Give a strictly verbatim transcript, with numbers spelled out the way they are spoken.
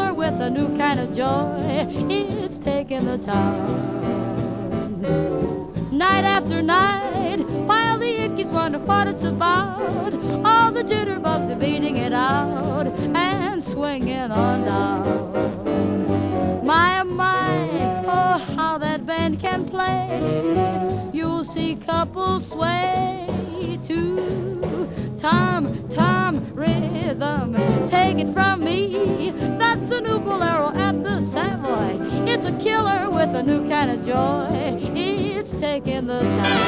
killer with a new kind of joy. It's taking the town. Night after night, while the Yankees wonder what it's about, all the jitterbugs are beating it out and swinging on down. My, my, oh, how that band can play. You'll see couples sway to Tom, Tom rhythm. Take it from me, that's a new bolero at the Savoy. It's a killer with a new kind of joy. It's taking the time.